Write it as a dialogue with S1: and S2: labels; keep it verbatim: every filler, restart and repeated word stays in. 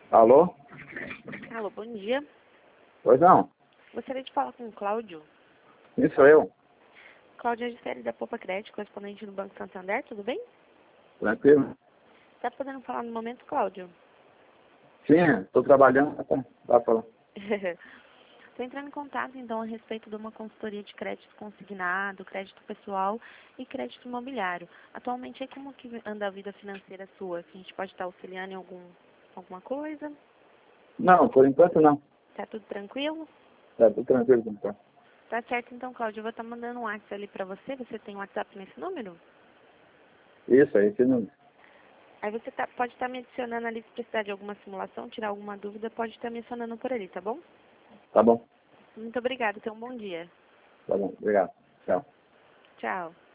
S1: Alô?
S2: Alô, bom dia.
S1: Pois não?
S2: Gostaria de falar com o Cláudio.
S1: Isso sou eu.
S2: Cláudio é de série da Poupa Crédito, correspondente do Banco Santander, tudo bem?
S1: Tranquilo?
S2: Tá podendo falar no momento, Cláudio?
S1: Sim, estou trabalhando. Tá, tá falando.
S2: Estou entrando em contato, então, a respeito de uma consultoria de crédito consignado, crédito pessoal e crédito imobiliário. Atualmente, aí como que anda a vida financeira sua? Que a gente pode estar auxiliando em algum, alguma coisa?
S1: Não, por enquanto não.
S2: Tá tudo tranquilo?
S1: Tá tudo tranquilo por enquanto.
S2: Tá certo, então, Cláudio. Eu vou estar mandando um WhatsApp ali para você. Você tem um WhatsApp nesse número?
S1: Isso aí, esse número.
S2: Aí você tá, pode estar me adicionando ali se precisar de alguma simulação, tirar alguma dúvida, pode estar me adicionando por ali, tá bom?
S1: Tá bom.
S2: Muito obrigada. Tenha um bom dia.
S1: Tá bom. Obrigado. Tchau.
S2: Tchau.